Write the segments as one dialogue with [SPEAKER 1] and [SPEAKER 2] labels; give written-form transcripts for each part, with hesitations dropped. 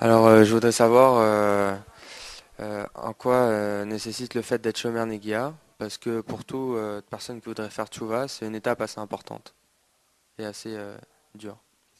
[SPEAKER 1] Alors, je voudrais savoir en quoi nécessite le fait d'être chômeur Negia, parce que pour toute personne qui voudrait faire tchouva, c'est une étape assez importante et assez dure.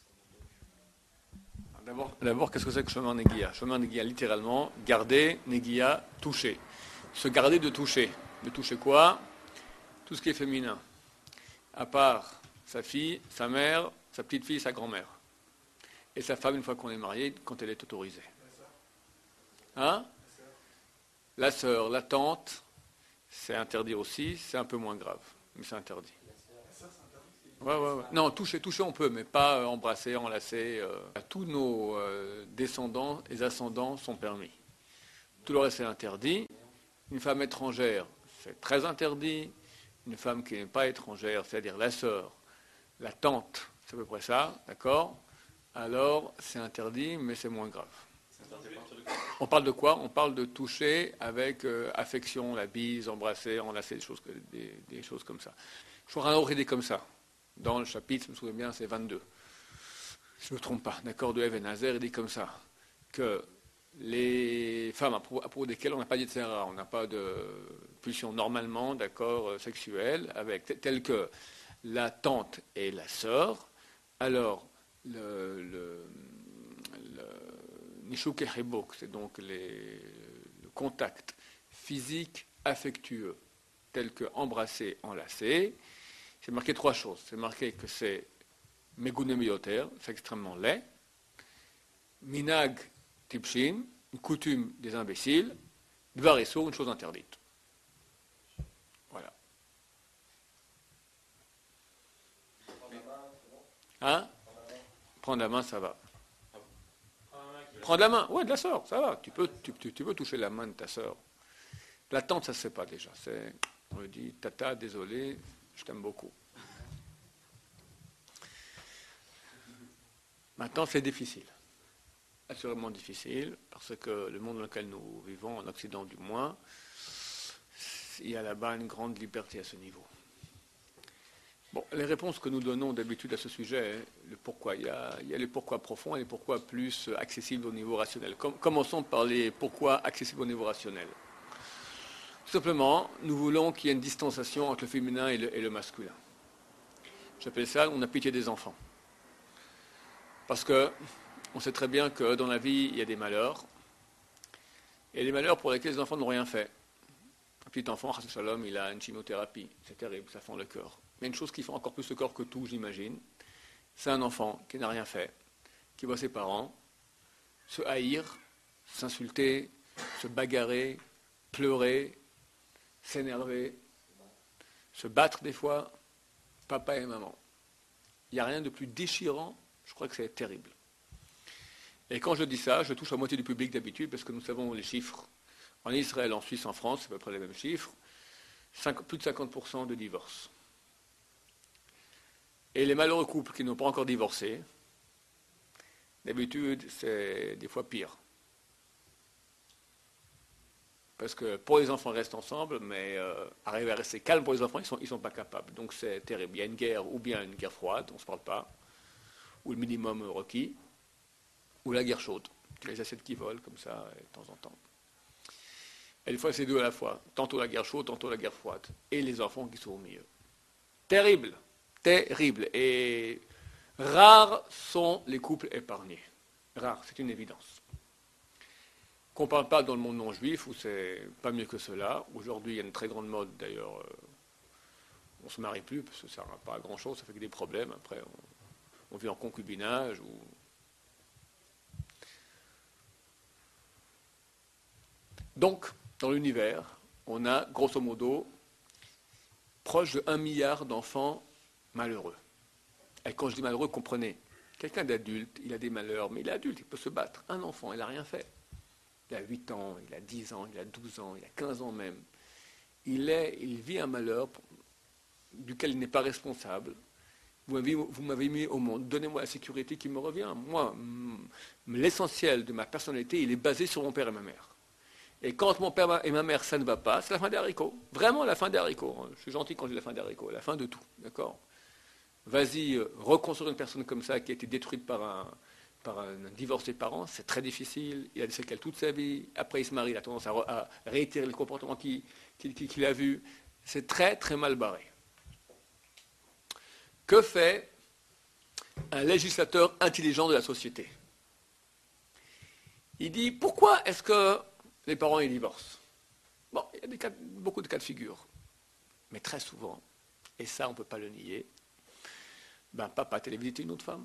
[SPEAKER 2] D'abord, qu'est-ce que c'est que chemin Neguia? Chemin Neguia, littéralement, garder, Neguia, toucher. Se garder de toucher. De toucher quoi? Tout ce qui est féminin. À part sa fille, sa mère, sa petite fille, sa grand-mère. Et sa femme, une fois qu'on est marié, quand elle est autorisée. Hein? La sœur, la tante, c'est interdit aussi, c'est un peu moins grave, mais c'est interdit. Ouais, ouais, ouais. Non, toucher on peut, mais pas embrasser, enlacer. Tous nos descendants et ascendants sont permis. Tout le reste est interdit. Une femme étrangère, c'est très interdit. Une femme qui n'est pas étrangère, c'est-à-dire la sœur, la tante, c'est à peu près ça, d'accord? Alors, c'est interdit, mais c'est moins grave. On parle de quoi? On parle de toucher avec affection, la bise, embrasser, enlacer, des choses comme ça. Je crois un autre idée comme ça. Dans le chapitre, je me souviens bien, c'est 22. Si je ne me trompe pas, d'accord, de Even Hazer, il dit comme ça, que les femmes à propos desquelles on n'a pas d'Yetzera, on n'a pas de pulsion normalement, d'accord, sexuelle, avec telle que la tante et la sœur, alors le Nishuk et Hebok, c'est donc le contact physique affectueux, tel que embrasser, enlacer. C'est marqué trois choses. C'est marqué que c'est Megune Miyoter, c'est extrêmement laid. Minag Tipshin, une coutume des imbéciles. Dvaresso, une chose interdite. Voilà. Hein? Prendre la main, ça va. Prendre la main, ouais, de la sœur, ça va. Tu peux toucher la main de ta sœur. La tante, ça ne se fait pas déjà. On lui dit, tata, désolé, je t'aime beaucoup. Maintenant, c'est difficile. Assurément difficile, parce que le monde dans lequel nous vivons, en Occident du moins, il y a là-bas une grande liberté à ce niveau. Bon, les réponses que nous donnons d'habitude à ce sujet, le pourquoi, il y a les pourquoi profonds et les pourquoi plus accessibles au niveau rationnel. Commençons par les pourquoi accessibles au niveau rationnel. Tout simplement, nous voulons qu'il y ait une distanciation entre le féminin et le masculin. J'appelle ça, on a pitié des enfants. Parce que on sait très bien que dans la vie, il y a des malheurs. Et des malheurs pour lesquels les enfants n'ont rien fait. Un petit enfant, Chassid Shalom, il a une chimiothérapie. C'est terrible, ça fend le cœur. Mais une chose qui fait encore plus le cœur que tout, j'imagine, c'est un enfant qui n'a rien fait, qui voit ses parents se haïr, s'insulter, se bagarrer, pleurer, s'énerver, se battre des fois, papa et maman. Il n'y a rien de plus déchirant, je crois que c'est terrible. Et quand je dis ça, je touche la moitié du public d'habitude, parce que nous savons les chiffres. En Israël, en Suisse, en France, c'est à peu près les mêmes chiffres. Plus de 50% de divorces. Et les malheureux couples qui n'ont pas encore divorcé, d'habitude, c'est des fois pire. Parce que pour les enfants, ils restent ensemble, mais arriver à rester calme pour les enfants, ils sont pas capables. Donc c'est terrible. Il y a une guerre, ou bien une guerre froide, on ne se parle pas, ou le minimum requis, ou la guerre chaude. Les assiettes qui volent, comme ça, de temps en temps. Et des fois, c'est deux à la fois. Tantôt la guerre chaude, tantôt la guerre froide. Et les enfants qui sont au milieu. Terrible. Terrible. Et rares sont les couples épargnés. Rares, c'est une évidence. Qu'on ne parle pas dans le monde non juif, où c'est pas mieux que cela. Aujourd'hui, il y a une très grande mode, d'ailleurs. On ne se marie plus, parce que ça ne sert pas à grand-chose, ça fait que des problèmes. Après, on vit en concubinage. Donc, dans l'univers, on a, grosso modo, proche de 1 milliard d'enfants malheureux. Et quand je dis malheureux, comprenez, quelqu'un d'adulte, il a des malheurs, mais il est adulte, il peut se battre. Un enfant, il n'a rien fait. Il a 8 ans, il a 10 ans, il a 12 ans, il a 15 ans même. Il vit un malheur duquel il n'est pas responsable. Vous m'avez mis au monde, donnez-moi la sécurité qui me revient. Moi, l'essentiel de ma personnalité, il est basé sur mon père et ma mère. Et quand mon père et ma mère, ça ne va pas, c'est la fin des haricots. Vraiment la fin des haricots. Je suis gentil quand je dis la fin des haricots, la fin de tout. D'accord? Vas-y, reconstruire une personne comme ça qui a été détruite par par un divorce des parents, c'est très difficile, il a des séquelles toute sa vie, après il se marie, il a tendance à réitérer le comportement qu'il a vu, c'est très très mal barré. Que fait un législateur intelligent de la société? Il dit, pourquoi est-ce que les parents ils divorcent? Bon, il y a beaucoup de cas de figure, mais très souvent, et ça on ne peut pas le nier, papa est allé visiter une autre femme.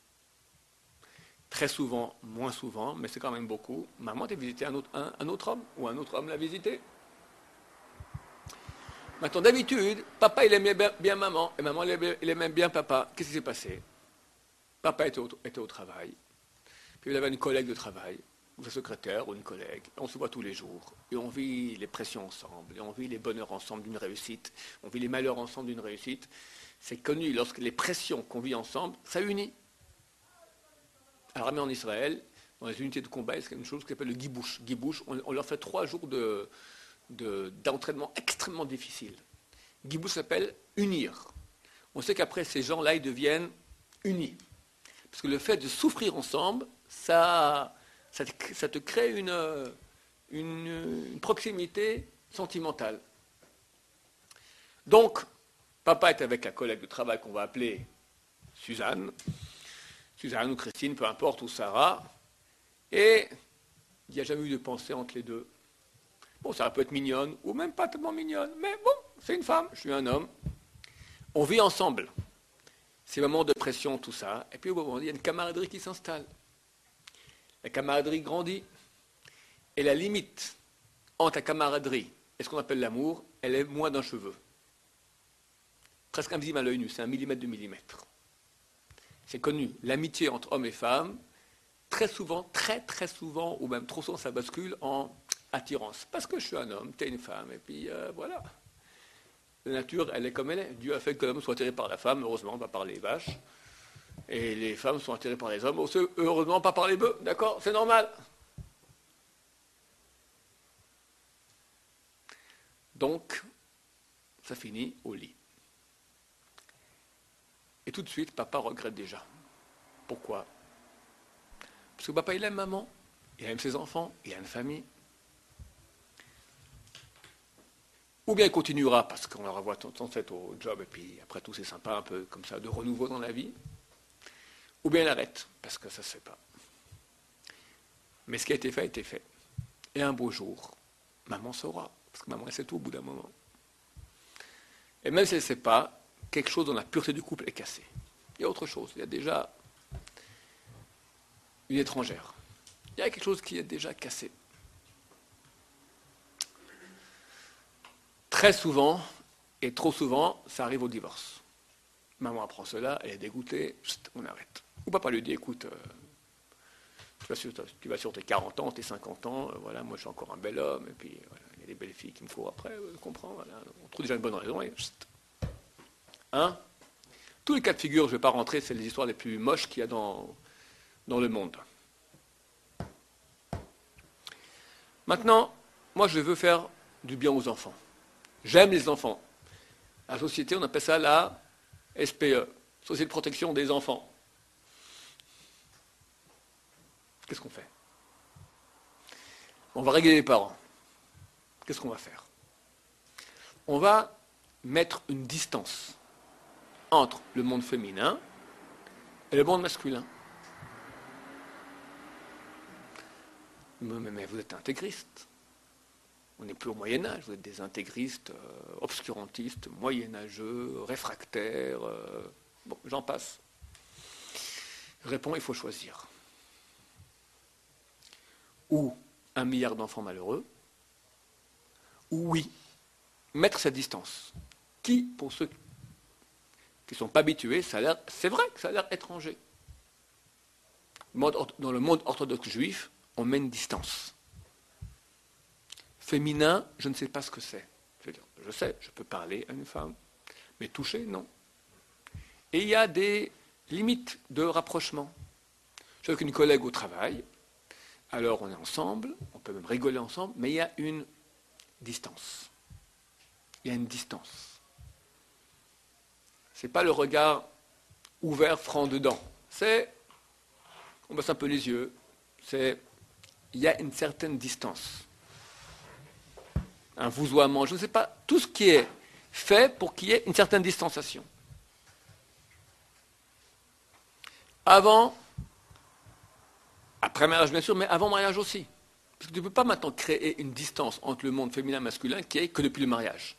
[SPEAKER 2] Très souvent, moins souvent, mais c'est quand même beaucoup. Maman a visité un autre homme, ou un autre homme l'a visité. Maintenant, d'habitude, papa il aimait bien maman, et maman il aimait bien papa. Qu'est-ce qui s'est passé? Papa était au travail, puis il avait une collègue de travail, ou sa secrétaire, ou une collègue. On se voit tous les jours, et on vit les pressions ensemble, et on vit les bonheurs ensemble d'une réussite, on vit les malheurs ensemble d'une réussite. C'est connu, lorsque les pressions qu'on vit ensemble, ça unit. À l'armée en Israël, dans les unités de combat, il y a une chose qui s'appelle le gibouche. Gibouche, on leur fait 3 jours d'entraînement extrêmement difficile. Gibouche s'appelle unir. On sait qu'après, ces gens-là, ils deviennent unis. Parce que le fait de souffrir ensemble, ça te crée une proximité sentimentale. Donc, papa est avec la collègue de travail qu'on va appeler Suzanne ou Christine, peu importe, ou Sarah, et il n'y a jamais eu de pensée entre les deux. Bon, ça peut être mignonne, ou même pas tellement mignonne, mais bon, c'est une femme, je suis un homme. On vit ensemble. Ces moments de pression, tout ça, et puis au moment, il y a une camaraderie qui s'installe. La camaraderie grandit, et la limite entre la camaraderie et ce qu'on appelle l'amour, elle est moins d'un cheveu. Presque invisible à l'œil nu, c'est 1 millimètre de millimètre. C'est connu, l'amitié entre hommes et femmes, très souvent, très souvent, ou même trop souvent, ça bascule en attirance. Parce que je suis un homme, tu es une femme, et puis voilà. La nature, elle est comme elle est. Dieu a fait que l'homme soit attiré par la femme, heureusement, pas par les vaches. Et les femmes sont attirées par les hommes, heureusement, pas par les bœufs, d'accord? C'est normal. Donc, ça finit au lit. Et tout de suite, papa regrette déjà. Pourquoi? Parce que papa, il aime maman, il aime ses enfants, il a une famille. Ou bien il continuera, parce qu'on la revoit tant fait au job, et puis après tout, c'est sympa, un peu comme ça, de renouveau dans la vie. Ou bien il arrête, parce que ça ne se fait pas. Mais ce qui a été fait. Et un beau jour, maman saura, parce que maman, elle sait tout au bout d'un moment. Et même si elle ne sait pas, quelque chose dans la pureté du couple est cassé. Il y a autre chose, il y a déjà une étrangère. Il y a quelque chose qui est déjà cassé. Très souvent, et trop souvent, ça arrive au divorce. Maman apprend cela, elle est dégoûtée, on arrête. Ou papa lui dit, écoute, tu vas sur tes 40 ans, tes 50 ans, voilà, moi je suis encore un bel homme, et puis voilà, il y a des belles filles qui me courent après, je comprends, voilà, on trouve déjà une bonne raison, et hein? Tous les cas de figure, je ne vais pas rentrer, c'est les histoires les plus moches qu'il y a dans le monde. Maintenant, moi je veux faire du bien aux enfants. J'aime les enfants. À la société, on appelle ça la SPE, Société de protection des enfants. Qu'est-ce qu'on fait? On va régler les parents. Qu'est-ce qu'on va faire? On va mettre une distance entre le monde féminin et le monde masculin. Mais vous êtes intégriste. On n'est plus au Moyen-Âge, vous êtes des intégristes, obscurantistes, moyenâgeux, réfractaires, bon, j'en passe. Réponds, il faut choisir. Ou 1 milliard d'enfants malheureux, ou oui, mettre cette distance. Qui, pour ceux qui ne sont pas habitués, c'est vrai que ça a l'air étranger. Dans le monde orthodoxe juif, on met une distance. Féminin, je ne sais pas ce que c'est. Je sais, je peux parler à une femme, mais toucher, non. Et il y a des limites de rapprochement. Je suis avec une collègue au travail, alors on est ensemble, on peut même rigoler ensemble, mais il y a une distance. Il y a une distance. Ce n'est pas le regard ouvert, franc dedans. C'est on baisse un peu les yeux. Il y a une certaine distance. Un vousoiement, je ne sais pas, tout ce qui est fait pour qu'il y ait une certaine distanciation. Avant, après mariage bien sûr, mais avant mariage aussi. Parce que tu ne peux pas maintenant créer une distance entre le monde féminin et masculin qui est que depuis le mariage.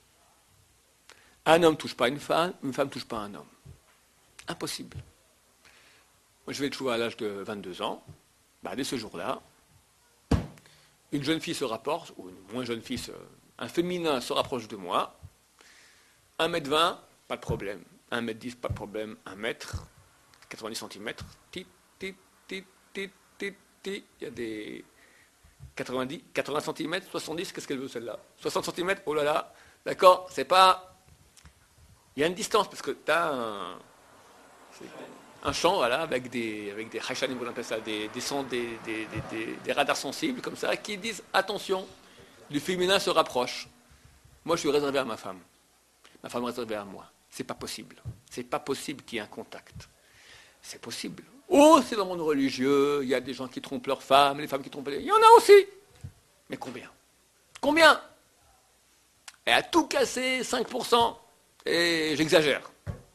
[SPEAKER 2] Un homme ne touche pas une femme ne touche pas un homme. Impossible. Moi, je vais être à l'âge de 22 ans. Dès ce jour-là, une jeune fille se rapporte, ou une moins jeune fille, un féminin se rapproche de moi. 1m20, pas de problème. 1m10, pas de problème. 1m, 90 cm, tit, tit, tit, tit, tit, tit. Il y a des 80 cm, 70, qu'est-ce qu'elle veut celle-là 60 cm, oh là là, d'accord, c'est pas... Il y a une distance, parce que tu as un champ, voilà, avec des hachanim, on appelle ça, des radars sensibles, comme ça, qui disent, attention, le féminin se rapproche. Moi, je suis réservé à ma femme. Ma femme est réservée à moi. C'est pas possible. C'est pas possible qu'il y ait un contact. C'est possible. Oh, c'est dans le monde religieux, il y a des gens qui trompent leurs femmes, les femmes qui trompent les... Il y en a aussi. Mais combien? Combien? Et à tout casser, 5%. Et j'exagère.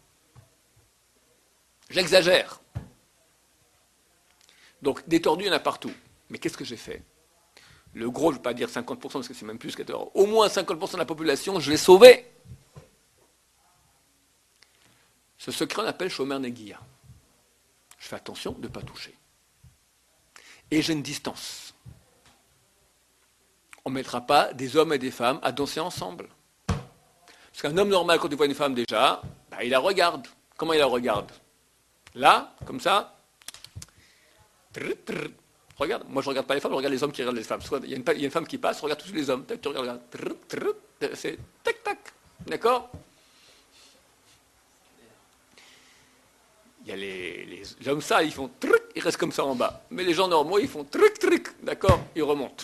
[SPEAKER 2] J'exagère. Donc, des tordus, il y en a partout. Mais qu'est-ce que j'ai fait? Le gros, je ne veux pas dire 50%, parce que c'est même plus que... Au moins 50% de la population, je l'ai sauvé. Ce secret, on appelle Shomer Negiya. Je fais attention de ne pas toucher. Et j'ai une distance. On ne mettra pas des hommes et des femmes à danser ensemble. Parce qu'un homme normal, quand il voit une femme déjà, il la regarde. Comment il la regarde? Là, comme ça. Regarde, moi je ne regarde pas les femmes, je regarde les hommes qui regardent les femmes. Il y a une femme qui passe, je regarde tous les hommes. Tu regardes, c'est tac-tac. D'accord? Il y a les hommes sales, ils font truc, ils restent comme ça en bas. Mais les gens normaux, ils font truc, d'accord? Ils remontent.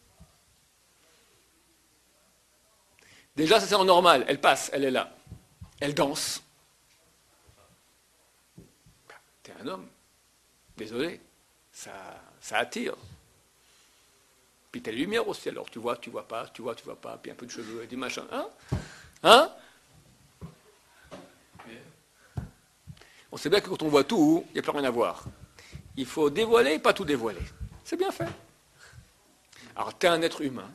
[SPEAKER 2] Déjà, ça c'est en normal. Elle passe, elle est là. Elle danse. T'es un homme. Désolé. Ça attire. Puis t'as les lumières aussi. Alors tu vois pas. Puis un peu de cheveux et des machins. Hein? On sait bien que quand on voit tout, il n'y a plus rien à voir. Il faut dévoiler et pas tout dévoiler. C'est bien fait. Alors t'es un être humain.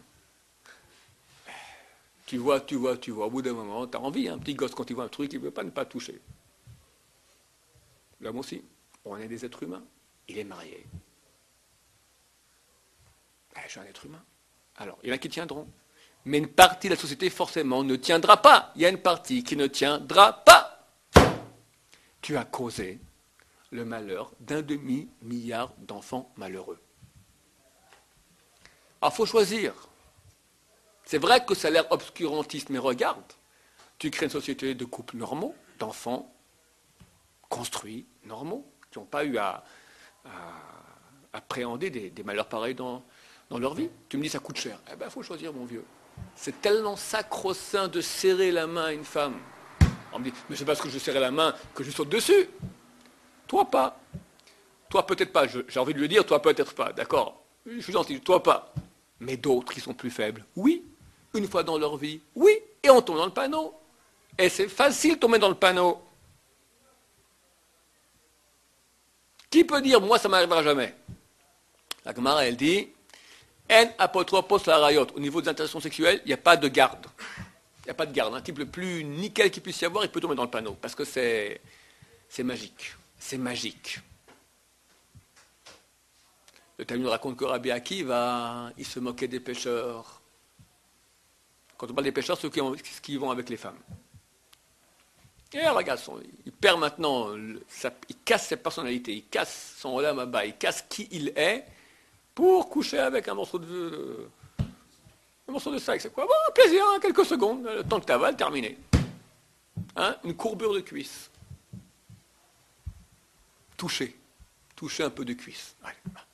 [SPEAKER 2] Tu vois, au bout d'un moment, tu as envie, un petit gosse, quand il voit un truc, il ne veut pas ne pas toucher. L'homme aussi, on est des êtres humains. Il est marié. Je suis un être humain. Alors, il y en a qui tiendront. Mais une partie de la société, forcément, ne tiendra pas. Il y a une partie qui ne tiendra pas. Tu as causé le malheur d'un demi-milliard d'enfants malheureux. Alors, il faut choisir. C'est vrai que ça a l'air obscurantiste, mais regarde, tu crées une société de couples normaux, d'enfants construits, normaux, qui n'ont pas eu à appréhender des malheurs pareils dans leur vie. Tu me dis, ça coûte cher. Il faut choisir, mon vieux. C'est tellement sacro-saint de serrer la main à une femme. On me dit, mais c'est parce que je serrais la main que je saute dessus. Toi, pas. Toi, peut-être pas. J'ai envie de lui dire, toi, peut-être pas. D'accord? Je suis gentil, toi, pas. Mais d'autres qui sont plus faibles, oui. Une fois dans leur vie, oui, et on tombe dans le panneau. Et c'est facile de tomber dans le panneau. Qui peut dire, moi, ça ne m'arrivera jamais? La Gemara, elle dit, en apotropos la rayot. Au niveau des interactions sexuelles, il n'y a pas de garde. Il n'y a pas de garde. Un type le plus nickel qu'il puisse y avoir, il peut tomber dans le panneau. Parce que c'est magique. C'est magique. Le Talmud raconte que Rabbi Akiva, il se moquait des pêcheurs. Quand on parle des pêcheurs, ceux qui vont avec les femmes. Et regarde, il perd maintenant, il casse sa personnalité, il casse son olam haba, il casse qui il est pour coucher avec un morceau de sac. C'est quoi? Bon, plaisir, quelques secondes, le temps que tu avales, terminé. Une courbure de cuisse. Toucher un peu de cuisse. Allez.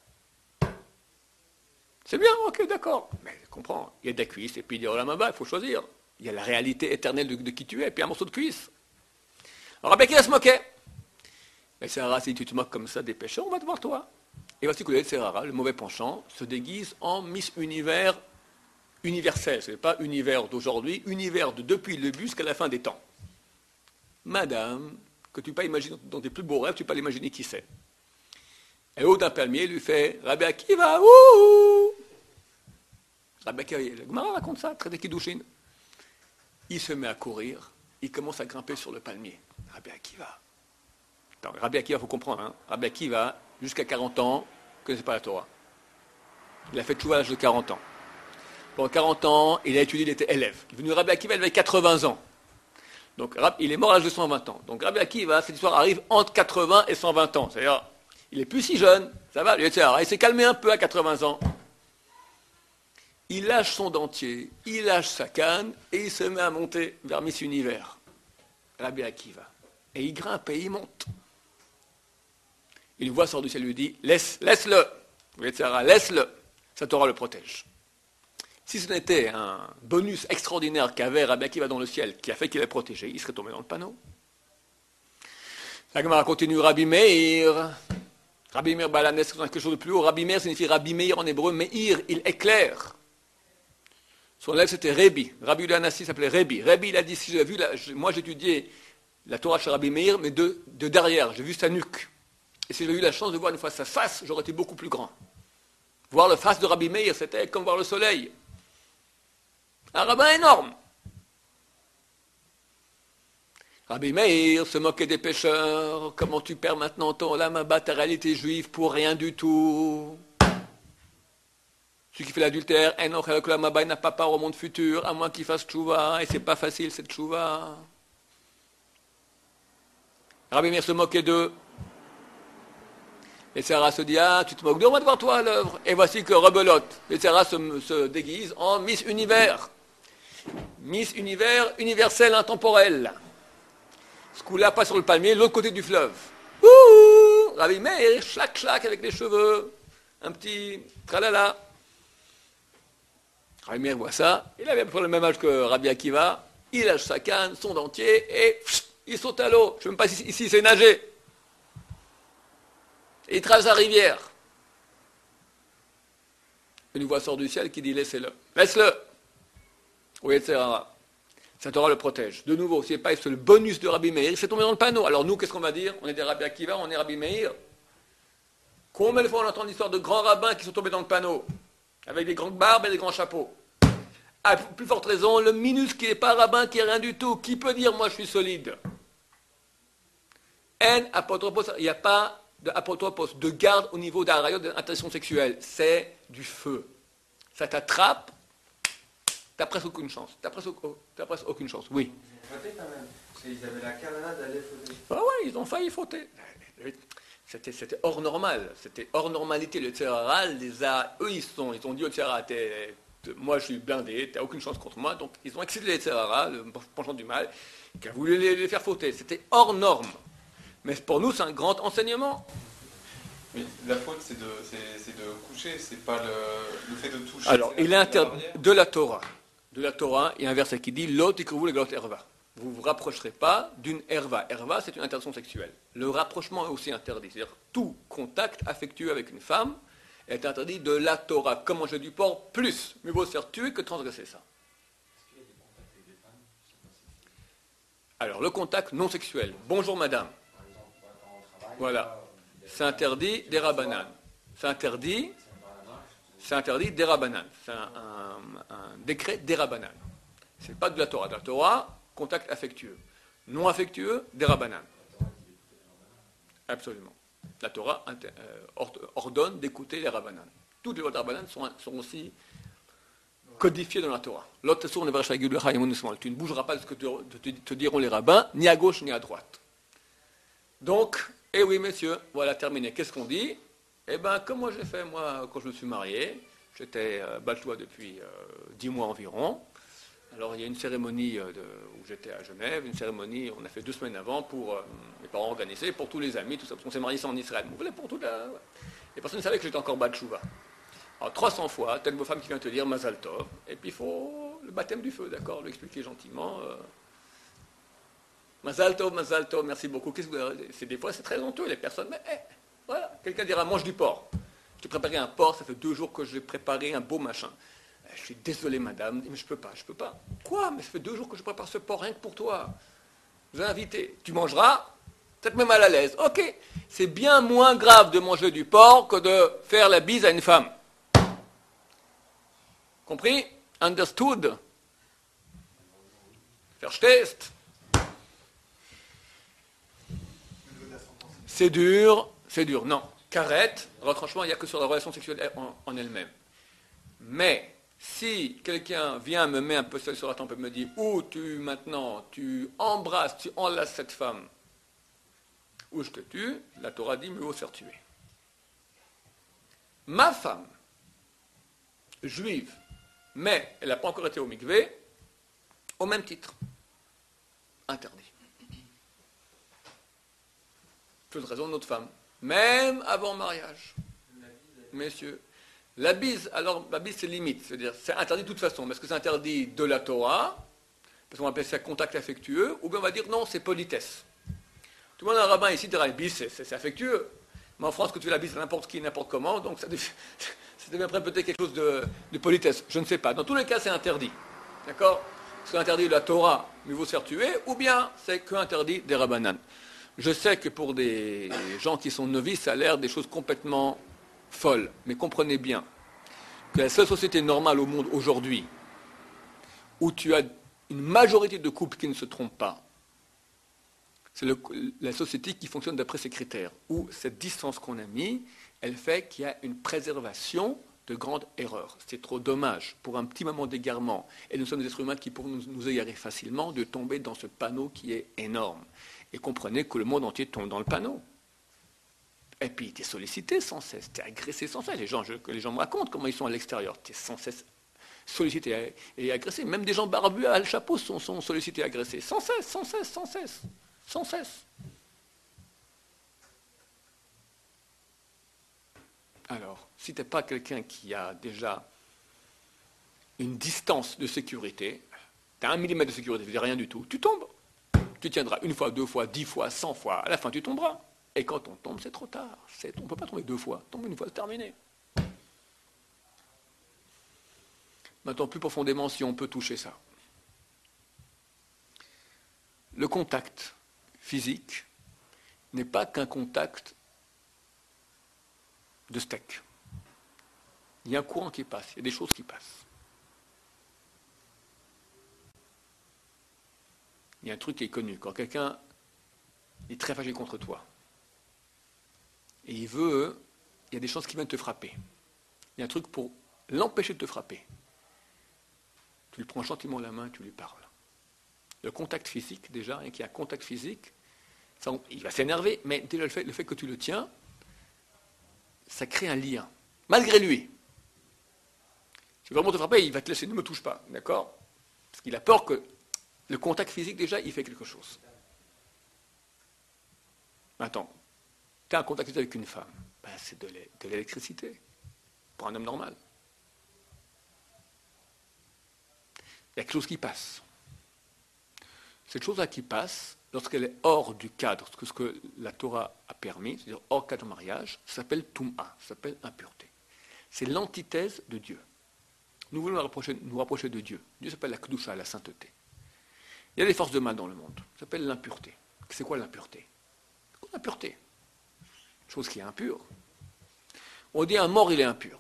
[SPEAKER 2] C'est bien, ok, d'accord. Mais comprends, il y a de la cuisse, et puis il y a olam haba, il faut choisir. Il y a la réalité éternelle de qui tu es, et puis un morceau de cuisse. Alors Rabbi Akiva se moquait. Et Sarah, si tu te moques comme ça des pécheurs, on va te voir toi. Et voici que le Sarah, le mauvais penchant, se déguise en Miss Univers universel. Ce n'est pas univers d'aujourd'hui, univers de depuis le début jusqu'à la fin des temps. Madame, que tu peux pas imaginer dans tes plus beaux rêves, tu peux pas l'imaginer qui c'est. Et au haut d'un palmier, lui fait Rabbi Akiva, ouh Rabbi Akiva, le Gemara raconte ça, très Kiddushin. Il se met à courir, il commence à grimper sur le palmier. Rabbi Akiva. Attends, Rabbi Akiva, il faut comprendre, hein. Rabbi Akiva, jusqu'à 40 ans, ne connaissait pas la Torah. Il a fait tchouva à l'âge de 40 ans. Pendant 40 ans, il a étudié, il était élève. Il est venu Rabbi Akiva, il avait 80 ans. Donc il est mort à l'âge de 120 ans. Donc Rabbi Akiva, cette histoire arrive entre 80 et 120 ans. C'est-à-dire, il n'est plus si jeune, ça va, il s'est calmé un peu à 80 ans. Il lâche son dentier, il lâche sa canne, et il se met à monter vers Miss Univers. Rabbi Akiva. Et il grimpe et il monte. Une voix sort du ciel et lui dit, laisse-le, laisse-le, sa Torah le protège. Si ce n'était un bonus extraordinaire qu'avait Rabbi Akiva dans le ciel, qui a fait qu'il est protégé, il serait tombé dans le panneau. La Gemara continue, Rabbi Meir. Rabbi Meir Balanes, c'est quelque chose de plus haut. Rabbi Meir signifie Rabbi Meir en hébreu. Meir, il éclaire. Son élève, c'était Rebi. Rabbi Ulanassi s'appelait Rebi. Rebi, il a dit, si j'ai vu, moi j'étudiais la Torah chez Rabbi Meir, mais de derrière, j'ai vu sa nuque. Et si j'avais eu la chance de voir une fois sa face, j'aurais été beaucoup plus grand. Voir la face de Rabbi Meir, c'était comme voir le soleil. Un rabbin énorme. Rabbi Meir se moquait des pécheurs. Comment tu perds maintenant ton lama ta réalité juive pour rien du tout? Celui qui fait l'adultère, Enoch el Olam n'a pas part au monde futur, à moins qu'il fasse tchouva, et c'est pas facile cette tchouva. Rabbi Meir se moquait d'eux. Et Sarah se dit, ah, tu te moques d'eux, on va te voir toi à l'œuvre. Et voici que rebelote. Et Sarah se déguise en Miss Univers. Miss Univers, universel, intemporel. Ce coup-là, pas sur le palmier, l'autre côté du fleuve. Ouh, Rabbi Meir, chlac, avec les cheveux. Un petit tralala. Rabbi Meir voit ça. Il avait à peu près le même âge que Rabbi Akiva. Il lâche sa canne, son dentier, et il saute à l'eau. Je ne sais même pas si ici c'est nager. Et il traverse la rivière. Une voix sort du ciel qui dit, laissez-le. Laisse-le. Oui, etc. Sa Torah le protège. De nouveau, si c'est le bonus de Rabbi Meir, c'est tombé dans le panneau. Alors nous, qu'est-ce qu'on va dire? On est des Rabbi Akiva, on est Rabbi Meir. Combien de fois on entend l'histoire de grands rabbins qui sont tombés dans le panneau, avec des grandes barbes et des grands chapeaux? À plus forte raison, le minus qui n'est pas rabbin, qui n'est rien du tout, qui peut dire moi je suis solide? Il n'y a pas d'apotropos, de garde au niveau d'arayot d'intention sexuelle. C'est du feu. Ça t'attrape. T'as presque aucune chance. T'as presque aucune chance, oui.
[SPEAKER 1] Ils ont fauté quand même. Parce qu'ils avaient la canonnade d'aller fauter.
[SPEAKER 2] Ah ouais, ils ont failli fauter. C'était hors normal. C'était hors normalité. Le Tzerara les a... Eux, ils ont dit au Tzerara, moi je suis blindé, t'as aucune chance contre moi. Donc ils ont excité les Tzerara, le penchant du mal, qui a voulu les faire fauter. C'était hors norme. Mais pour nous, c'est un grand enseignement.
[SPEAKER 3] Mais la faute, c'est de coucher, c'est pas le fait de toucher.
[SPEAKER 2] Alors, il est interdit de la Torah. De la Torah, il y a un verset qui dit Lo tikruvu legalot erva. Vous ne vous rapprocherez pas d'une erva. Erva, c'est une interdiction sexuelle. Le rapprochement est aussi interdit. C'est-à-dire tout contact affectueux avec une femme est interdit de la Torah. Comme manger du porc, plus. Mieux vaut se faire tuer que transgresser ça. Alors, le contact non sexuel. Bonjour madame. Voilà. C'est interdit des rabbanan. C'est interdit des rabbanan. C'est un décret des rabbanan. Ce n'est pas de la Torah. De la Torah, contact affectueux. Non affectueux, des rabbanan. Absolument. La Torah ordonne d'écouter les rabbanan. Toutes les lois des rabbanan sont aussi codifiées dans la Torah. Tu ne bougeras pas de ce que te diront les rabbins, ni à gauche ni à droite. Donc, eh oui, messieurs, voilà, terminé. Qu'est-ce qu'on dit? Eh bien, comme moi j'ai fait, moi, quand je me suis marié, j'étais baltois depuis 10 mois environ. Alors, il y a une cérémonie où j'étais à Genève, une cérémonie, on a fait 2 semaines avant pour mes parents organisés, pour tous les amis, tout ça, parce qu'on s'est marié ça en Israël. Vous voulez pour toute la... Ouais. Et personne ne savait que j'étais encore Baltchouva. Alors, 300 fois, t'as une femme qui vient te dire Mazal Tov, et puis il faut le baptême du feu, d'accord, lui expliquer gentiment. Mazal tov, merci beaucoup. C'est des fois, c'est très honteux, les personnes. Mais voilà, quelqu'un dira, mange du porc. Je t'ai préparé un porc, ça fait 2 jours que j'ai préparé un beau machin. Je suis désolé, madame, mais je peux pas. Quoi? Mais ça fait 2 jours que je prépare ce porc rien que pour toi. Je vous ai invité. Tu mangeras, peut-être même mal à l'aise. Ok, c'est bien moins grave de manger du porc que de faire la bise à une femme. Compris? Understood? Verstehst? C'est dur. Non. Carette, retranchement, il n'y a que sur la relation sexuelle en elle-même. Mais, si quelqu'un vient me met un peu seul sur la tempe et me dit « Ou tu embrasses, tu enlaces cette femme, ou je te tue », la Torah dit « Mieux vaut se faire tuer ». Ma femme, juive, mais elle n'a pas encore été au mikvé, au même titre, interdit. Toute raison de notre femme, même avant mariage. Messieurs, la bise c'est limite, c'est-à-dire c'est interdit de toute façon, mais est-ce que c'est interdit de la Torah, parce qu'on appelle ça contact affectueux, ou bien on va dire non, c'est politesse. Tout le monde a un rabbin ici dira la bise c'est affectueux, mais en France que tu fais la bise à n'importe qui, n'importe comment, donc ça devient après peut-être quelque chose de politesse, je ne sais pas. Dans tous les cas c'est interdit, d'accord? C'est interdit de la Torah, mais il faut se faire tuer, ou bien c'est que interdit des rabbanan. Je sais que pour des gens qui sont novices, ça a l'air des choses complètement folles. Mais comprenez bien que la seule société normale au monde aujourd'hui, où tu as une majorité de couples qui ne se trompent pas, c'est la société qui fonctionne d'après ces critères, où cette distance qu'on a mise, elle fait qu'il y a une préservation de grandes erreurs. C'est trop dommage, pour un petit moment d'égarement, et nous sommes des êtres humains qui pourront nous égarer facilement, de tomber dans ce panneau qui est énorme. Et comprenez que le monde entier tombe dans le panneau. Et puis, tu es sollicité sans cesse, tu es agressé sans cesse. Les gens me racontent comment ils sont à l'extérieur. Tu es sans cesse sollicité et agressé. Même des gens barbus à le chapeau sont sollicités et agressés. Sans cesse. Alors, si tu n'es pas quelqu'un qui a déjà une distance de sécurité, tu as 1 millimètre de sécurité, tu ne dis rien du tout, tu tombes. Tu tiendras 1 fois, 2 fois, 10 fois, 100 fois, à la fin tu tomberas. Et quand on tombe, c'est trop tard. On ne peut pas tomber 2 fois. Tomber 1 fois, c'est terminé. Maintenant, plus profondément, si on peut toucher ça. Le contact physique n'est pas qu'un contact de steak. Il y a un courant qui passe, il y a des choses qui passent. Il y a un truc qui est connu. Quand quelqu'un est très fâché contre toi, et il y a des choses qui viennent te frapper. Il y a un truc pour l'empêcher de te frapper. Tu lui prends gentiment la main, tu lui parles. Le contact physique, déjà, qu'il y a un contact physique, il va s'énerver, mais déjà le fait que tu le tiens, ça crée un lien. Malgré lui. Si vraiment te frapper, il va te laisser, ne me touche pas, d'accord? Parce qu'il a peur que le contact physique, déjà, il fait quelque chose. Attends, tu as un contact physique avec une femme, c'est de l'électricité, pour un homme normal. Il y a quelque chose qui passe. Cette chose-là qui passe, lorsqu'elle est hors du cadre, ce que la Torah a permis, c'est-à-dire hors cadre de mariage, ça s'appelle Tum'a, ça s'appelle impureté. C'est l'antithèse de Dieu. Nous voulons nous rapprocher de Dieu. Dieu s'appelle la Kedusha, la sainteté. Il y a des forces de mal dans le monde. Ça s'appelle l'impureté. C'est quoi l'impureté? L'impureté. Chose qui est impure. On dit un mort, il est impur.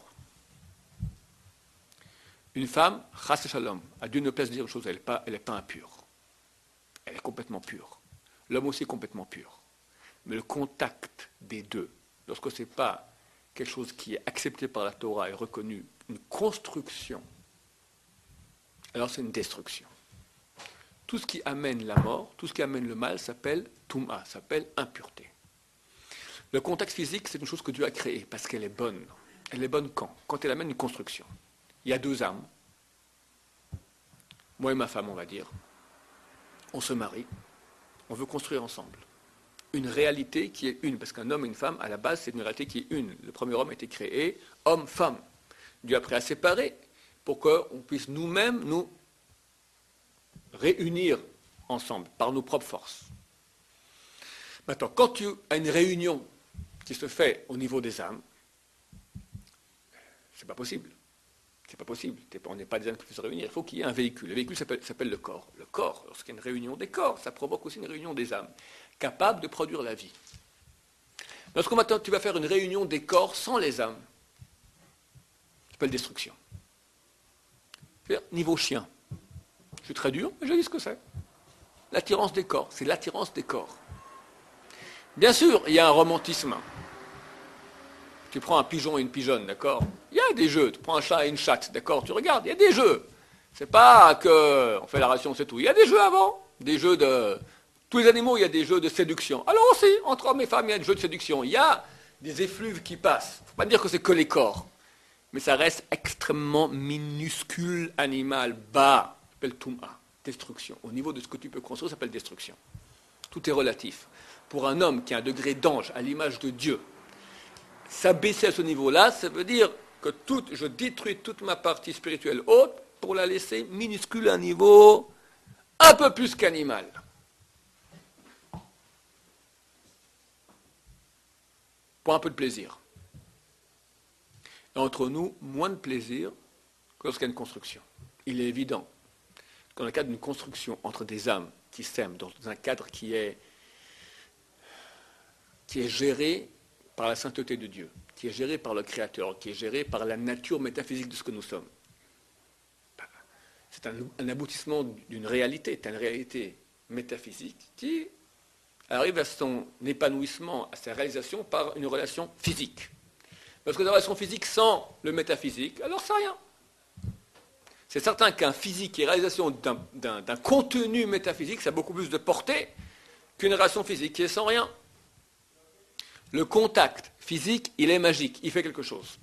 [SPEAKER 2] Une femme, chas shalom, à Dieu ne plaise dire une chose, elle n'est pas impure. Elle est complètement pure. L'homme aussi est complètement pur. Mais le contact des deux, lorsque ce n'est pas quelque chose qui est accepté par la Torah et reconnu, une construction, alors c'est une destruction. Tout ce qui amène la mort, tout ce qui amène le mal s'appelle Tum'a, s'appelle impureté. Le contact physique, c'est une chose que Dieu a créée parce qu'elle est bonne. Elle est bonne quand? Quand elle amène une construction. Il y a 2 âmes. Moi et ma femme, on va dire. On se marie. On veut construire ensemble. Une réalité qui est une. Parce qu'un homme et une femme, à la base, c'est une réalité qui est une. Le premier homme a été créé homme-femme. Dieu après a séparé pour qu'on puisse nous-mêmes nous réunir ensemble par nos propres forces. Maintenant, quand tu as une réunion qui se fait au niveau des âmes, c'est pas possible. C'est pas possible. On n'est pas des âmes qui peuvent se réunir. Il faut qu'il y ait un véhicule. Le véhicule s'appelle le corps. Le corps, lorsqu'il y a une réunion des corps, ça provoque aussi une réunion des âmes, capable de produire la vie. Lorsque maintenant tu vas faire une réunion des corps sans les âmes, ça s'appelle destruction. C'est-à-dire niveau chien. Je suis très dur, mais je dis ce que c'est. L'attirance des corps, c'est l'attirance des corps. Bien sûr, il y a un romantisme. Tu prends un pigeon et une pigeonne, d'accord? Il y a des jeux. Tu prends un chat et une chatte, d'accord? Tu regardes, il y a des jeux. C'est pas que on fait la ration, c'est tout. Il y a des jeux avant. Des jeux de... Tous les animaux, il y a des jeux de séduction. Alors aussi, entre hommes et femmes, il y a des jeux de séduction. Il y a des effluves qui passent. Il ne faut pas dire que c'est que les corps. Mais ça reste extrêmement minuscule, animal, bas. Ça s'appelle Touma, destruction. Au niveau de ce que tu peux construire, ça s'appelle destruction. Tout est relatif. Pour un homme qui a un degré d'ange, à l'image de Dieu, s'abaisser à ce niveau-là, ça veut dire que je détruis toute ma partie spirituelle haute pour la laisser minuscule à un niveau un peu plus qu'animal. Pour un peu de plaisir. Et entre nous, moins de plaisir que lorsqu'il y a une construction. Il est évident que dans le cadre d'une construction entre des âmes qui s'aiment, dans un cadre qui est géré par la sainteté de Dieu, qui est géré par le Créateur, qui est géré par la nature métaphysique de ce que nous sommes. C'est un aboutissement d'une réalité, c'est une réalité métaphysique qui arrive à son épanouissement, à sa réalisation par une relation physique. Parce que la relation physique sans le métaphysique, alors c'est rien. C'est certain qu'un physique et réalisation d'un contenu métaphysique, ça a beaucoup plus de portée qu'une relation physique qui est sans rien. Le contact physique, il est magique, il fait quelque chose.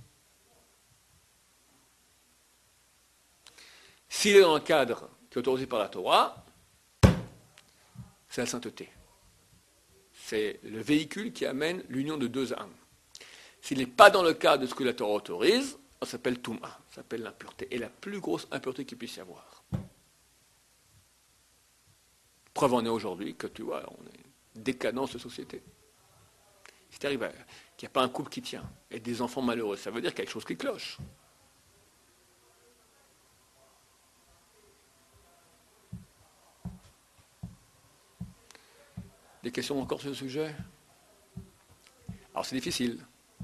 [SPEAKER 2] S'il est dans un cadre qui est autorisé par la Torah, c'est la sainteté. C'est le véhicule qui amène l'union de deux âmes. S'il n'est pas dans le cadre de ce que la Torah autorise, ça s'appelle Touma, ça s'appelle l'impureté, et la plus grosse impureté qu'il puisse y avoir. Preuve en est aujourd'hui que, tu vois, on est décadence de société. Si tu arrives qu'il n'y a pas un couple qui tient, et des enfants malheureux, ça veut dire quelque chose qui cloche. Des questions encore sur ce sujet? Alors c'est difficile.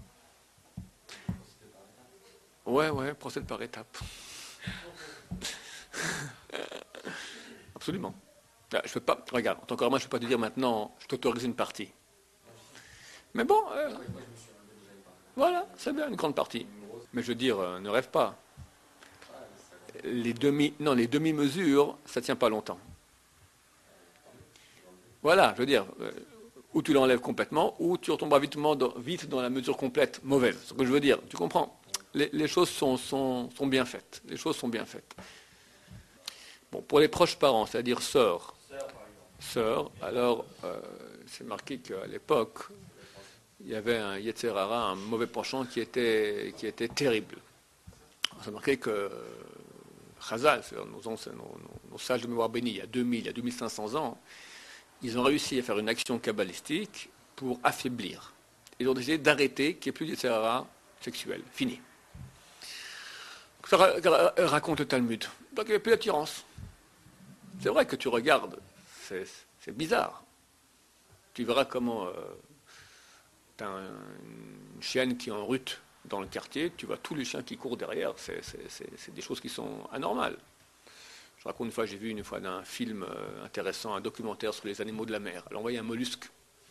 [SPEAKER 2] Ouais, procède par étapes. Absolument. Je peux pas, regarde, encore moi, je ne peux pas te dire maintenant, je t'autorise une partie. Mais bon, voilà, c'est bien une grande partie. Mais je veux dire, ne rêve pas. Les demi-mesures, ça ne tient pas longtemps. Voilà, je veux dire, ou tu l'enlèves complètement, ou tu retomberas vite dans la mesure complète mauvaise. C'est ce que je veux dire, tu comprends? Les choses sont bien faites. Les choses sont bien faites. Bon, pour les proches parents, c'est-à-dire sœurs, alors c'est marqué qu'à l'époque, il y avait un Yetzer Hara, un mauvais penchant qui était terrible. C'est marqué que Chazal, nos sages de mémoire bénie, il y a 2500 ans, ils ont réussi à faire une action kabbalistique pour affaiblir. Ils ont décidé d'arrêter qu'il n'y ait plus Yetzer Hara sexuel. Fini. Ça raconte le Talmud. Donc il n'y a plus d'attirance. C'est vrai que tu regardes, c'est bizarre. Tu verras comment tu as une chienne qui est en rut dans le quartier, tu vois tous les chiens qui courent derrière, c'est des choses qui sont anormales. Je raconte une fois, j'ai vu un film intéressant, un documentaire sur les animaux de la mer. Alors on voyait un mollusque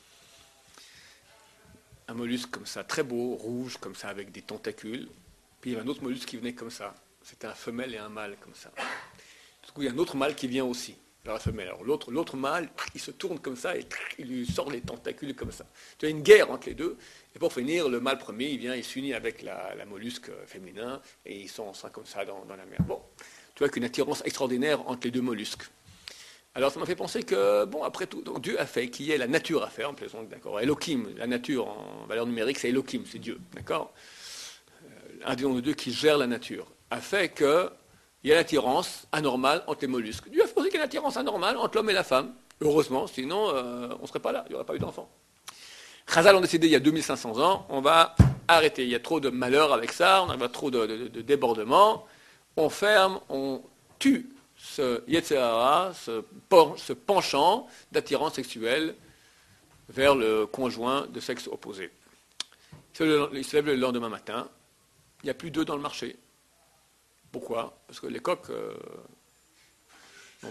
[SPEAKER 2] comme ça, très beau, rouge, comme ça, avec des tentacules. Puis il y avait un autre mollusque qui venait comme ça. C'était un femelle et un mâle, comme ça. Du coup, il y a un autre mâle qui vient aussi, vers la femelle. Alors l'autre mâle, il se tourne comme ça et il lui sort les tentacules comme ça. Tu as une guerre entre les deux. Et pour finir, le mâle premier, il vient, il s'unit avec la mollusque féminin et ils sont ensemble comme ça dans la mer. Bon, tu vois qu'une attirance extraordinaire entre les deux mollusques. Alors ça m'a fait penser que, bon, après tout, donc Dieu a fait qu'il y ait la nature à faire, en plaisant, d'accord. Elohim, la nature en valeur numérique, c'est Elohim, c'est Dieu, d'accord. Un des noms de Dieu qui gère la nature, a fait qu'il y a l'attirance anormale entre les mollusques. Dieu a fait aussi qu'il y a une attirance anormale entre l'homme et la femme. Heureusement, sinon on ne serait pas là, il n'y aurait pas eu d'enfants. Chazal ont décidé il y a 2500 ans, on va arrêter. Il y a trop de malheur avec ça, on a trop de débordements. On ferme, on tue ce Yetzer Hara, ce penchant d'attirance sexuelle vers le conjoint de sexe opposé. Il se lève le lendemain matin, il n'y a plus d'œufs dans le marché. Pourquoi? Parce que les coqs ne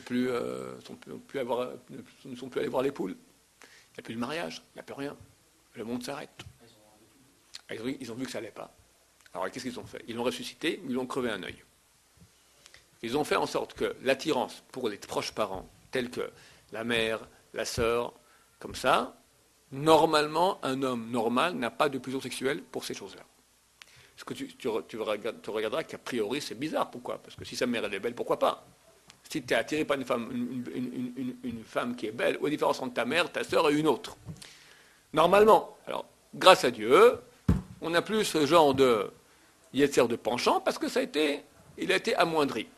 [SPEAKER 2] sont plus allés voir les poules. Il n'y a plus de mariage, il n'y a plus rien. Le monde s'arrête. Ils ont vu que ça n'allait pas. Alors qu'est-ce qu'ils ont fait? Ils l'ont ressuscité, ils l'ont crevé un œil. Ils ont fait en sorte que l'attirance pour les proches parents, tels que la mère, la sœur, comme ça, normalement, un homme normal n'a pas de pulsion sexuelle pour ces choses-là. Parce que tu regarderas qu'a priori c'est bizarre. Pourquoi? Parce que si sa mère elle est belle, pourquoi pas? Si tu es attiré par une femme qui est belle, aux différences entre ta mère, ta sœur et une autre. Normalement, alors, grâce à Dieu, on n'a plus ce genre de yetzer de penchant parce que il a été amoindri.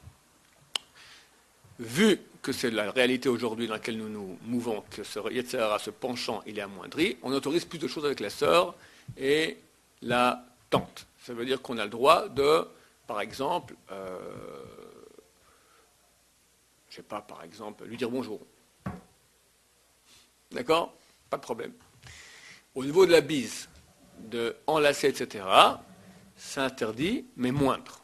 [SPEAKER 2] Vu que c'est la réalité aujourd'hui dans laquelle nous nous mouvons, que ce yetzer hara, ce penchant, il est amoindri, on autorise plus de choses avec la sœur et la tante. Ça veut dire qu'on a le droit de, par exemple, par exemple, lui dire bonjour. D'accord? Pas de problème. Au niveau de la bise, de enlacer, etc., c'est interdit, mais moindre.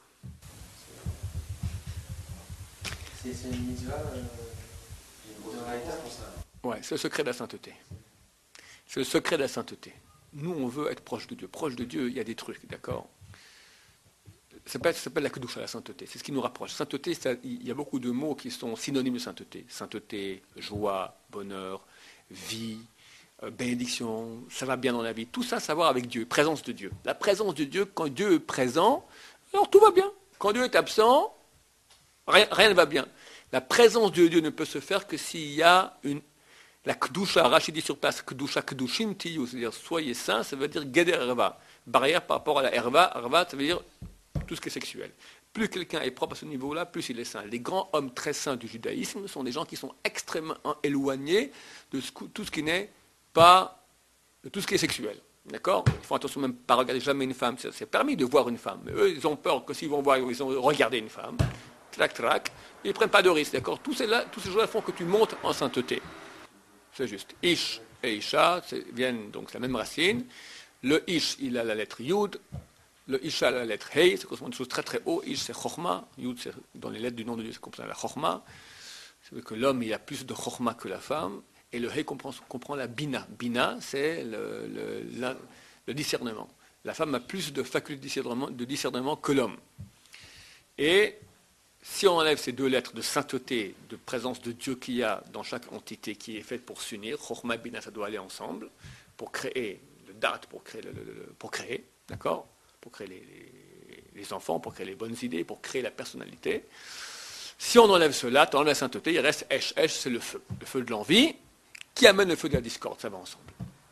[SPEAKER 1] C'est une mitzvah de Raïta pour ça.
[SPEAKER 2] Ouais, c'est le secret de la sainteté. C'est le secret de la sainteté. Nous, on veut être proche de Dieu. Proche de Dieu, il y a des trucs, d'accord? Ça s'appelle la kedusha, la sainteté. C'est ce qui nous rapproche. Sainteté, il y a beaucoup de mots qui sont synonymes de sainteté. Sainteté, joie, bonheur, vie, bénédiction, ça va bien dans la vie. Tout ça, savoir avec Dieu, présence de Dieu. La présence de Dieu, quand Dieu est présent, alors tout va bien. Quand Dieu est absent, rien ne va bien. La présence de Dieu ne peut se faire que s'il y a la kedusha, Rachid dit sur place, kedusha, kedushim tiyu, c'est-à-dire soyez saints, ça veut dire geder erva, barrière par rapport à la erva, ça veut dire tout ce qui est sexuel. Plus quelqu'un est propre à ce niveau-là, plus il est saint. Les grands hommes très saints du judaïsme sont des gens qui sont extrêmement éloignés de tout ce qui n'est pas, de tout ce qui est sexuel. D'accord? Ils font attention même pas à regarder jamais une femme. C'est permis de voir une femme. Mais eux, ils ont peur que s'ils vont voir, ils vont regarder une femme. Trac, ils ne prennent pas de risque, d'accord? Tous ces choses-là font que tu montes en sainteté. C'est juste. Ish et Isha viennent donc c'est la même racine. Le Ish, il a la lettre Yud. Le Isha a la lettre Hei, c'est correspond à une chose très très haut. Ish, c'est Chochma. Yud, c'est dans les lettres du nom de Dieu, c'est comme ça, la Chochma. C'est que l'homme, il a plus de Chochma que la femme. Et le Hei comprend la Bina. Bina, c'est le discernement. La femme a plus de faculté de discernement que l'homme. Et si on enlève ces deux lettres de sainteté, de présence de Dieu qu'il y a dans chaque entité qui est faite pour s'unir, Chochma et Bina, ça doit aller ensemble, pour créer le date, pour créer, d'accord? Pour créer les enfants, pour créer les bonnes idées, pour créer la personnalité. Si on enlève cela, tu enlèves la sainteté, il reste Esh. Esh, c'est le feu de l'envie, qui amène le feu de la discorde, ça va ensemble.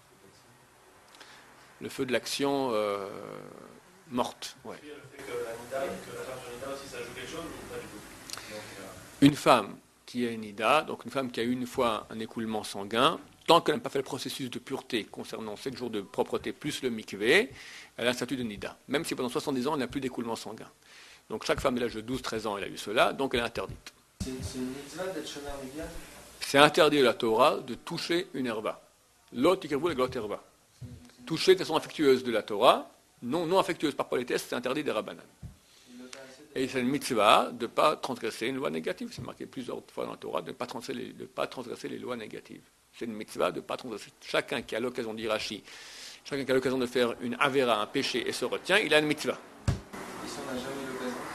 [SPEAKER 2] Le feu de l'action morte. Ouais. Une femme qui a une Ida, donc une femme qui a eu une fois un écoulement sanguin, tant qu'elle n'a pas fait le processus de pureté concernant 7 jours de propreté plus le mikvé, elle a un statut de Nida. Même si pendant 70 ans, elle n'a plus d'écoulement sanguin. Donc chaque femme de l'âge de 12-13 ans, elle a eu cela, donc elle est interdite.
[SPEAKER 1] C'est une mitzvah d'être shomer negia?
[SPEAKER 2] C'est interdit à la Torah de toucher une herba. L'autre, il la glotte herba. Toucher de façon affectueuse de la Torah, non affectueuse par politesse, c'est interdit des rabbanan. Et c'est une mitzvah de ne pas transgresser une loi négative. C'est marqué plusieurs fois dans la Torah de ne pas transgresser les lois négatives. C'est une mitzvah de ne pas transgresser. Chacun qui a l'occasion d'Irachi, chacun qui a l'occasion de faire une avera, un péché et se retient, il a une mitzvah.
[SPEAKER 1] Et si on n'a jamais eu l'occasion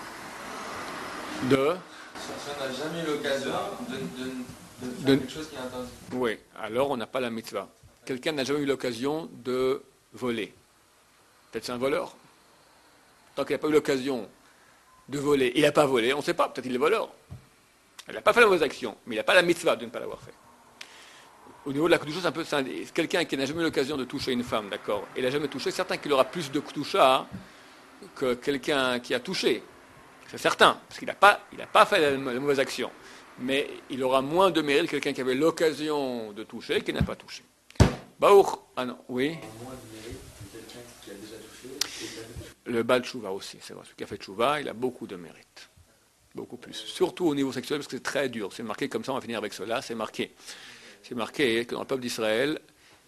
[SPEAKER 1] Si on n'a jamais eu l'occasion de faire quelque chose qui est interdit.
[SPEAKER 2] Oui, alors on n'a pas la mitzvah. Quelqu'un n'a jamais eu l'occasion de voler. Peut-être c'est un voleur. Tant qu'il n'a pas eu l'occasion de voler, il n'a pas volé, on ne sait pas, peut-être il est voleur. Il n'a pas fait la mauvaise action, mais il n'a pas la mitzvah de ne pas l'avoir fait. Au niveau de la kedusha, c'est un peu ça. Quelqu'un qui n'a jamais eu l'occasion de toucher une femme, d'accord, et l'a jamais touché, certain qu'il aura plus de kedusha que quelqu'un qui a touché. C'est certain, parce qu'il n'a pas fait la mauvaise action. mais il aura moins de mérite que quelqu'un qui avait l'occasion de toucher et qui n'a pas touché. Baour, ah non, oui.
[SPEAKER 1] Moins de mérite que quelqu'un qui a déjà touché.
[SPEAKER 2] Le Baal Tchouva aussi, c'est vrai. Celui qui a fait Tchouva, il a beaucoup de mérite. Beaucoup plus. Surtout au niveau sexuel, parce que c'est très dur. C'est marqué comme ça, on va finir avec cela, c'est marqué. C'est marqué que dans le peuple d'Israël,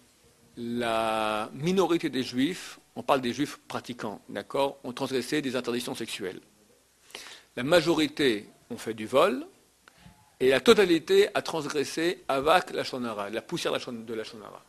[SPEAKER 2] la minorité des Juifs, on parle des Juifs pratiquants, d'accord, ont transgressé des interdictions sexuelles. La majorité ont fait du vol, et la totalité a transgressé avec la shonara, la poussière de la shonara.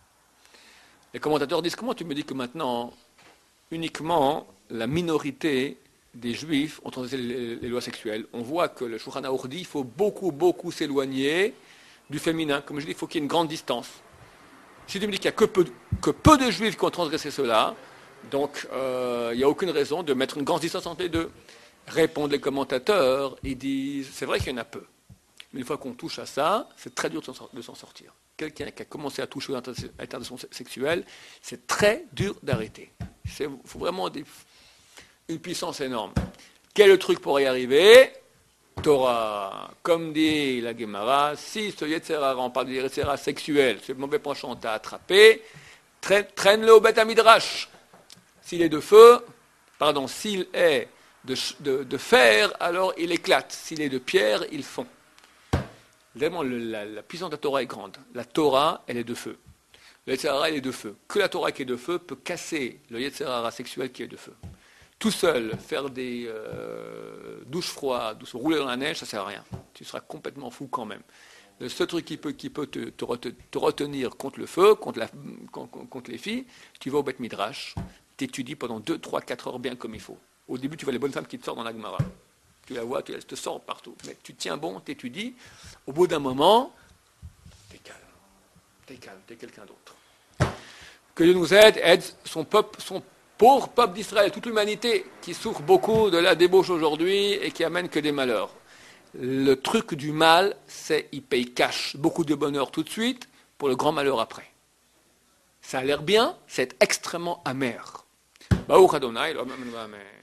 [SPEAKER 2] Les commentateurs disent, comment tu me dis que maintenant, uniquement la minorité des Juifs ont transgressé les lois sexuelles? On voit que le Shulchan Aruch dit qu'il faut beaucoup s'éloigner du féminin. Comme je dis, il faut qu'il y ait une grande distance. Si tu me dis qu'il n'y a que peu de Juifs qui ont transgressé cela, donc il n'y a aucune raison de mettre une grande distance entre les deux. Répondent les commentateurs, ils disent, c'est vrai qu'il y en a peu. Mais une fois qu'on touche à ça, c'est très dur de s'en sortir. Quelqu'un qui a commencé à toucher aux interdiction sexuelle, c'est très dur d'arrêter. Il faut vraiment une puissance énorme. Quel est le truc pour y arriver? Torah. Comme dit la Gemara, si ce Yetzer Hara, on parle de Yetzer Hara sexuel, ce mauvais penchant t'a attrapé, traîne-le au Beth Midrash. S'il est de feu, s'il est de fer, alors il éclate. S'il est de pierre, il fond. Vraiment, la puissance de la Torah est grande. La Torah, elle est de feu. Le Yetzer Hara, elle est de feu. Que la Torah qui est de feu peut casser le Yetzer Hara sexuel qui est de feu. Tout seul, faire des douches froides, rouler dans la neige, ça ne sert à rien. Tu seras complètement fou quand même. Le seul truc qui peut te retenir contre le feu, contre les filles, tu vas au Beth Midrash, tu étudies pendant 2, 3, 4 heures bien comme il faut. Au début, tu vois les bonnes femmes qui te sortent dans la Gemara. Tu la vois, elle te sort partout. Mais tu tiens bon, tu étudies. Au bout d'un moment, tu es calme, tu es quelqu'un d'autre. Que Dieu nous aide son pauvre peuple d'Israël, toute l'humanité qui souffre beaucoup de la débauche aujourd'hui et qui amène que des malheurs. Le truc du mal, c'est qu'il paye cash beaucoup de bonheur tout de suite pour le grand malheur après. Ça a l'air bien, c'est extrêmement amer. Baruch Adonai, Amen.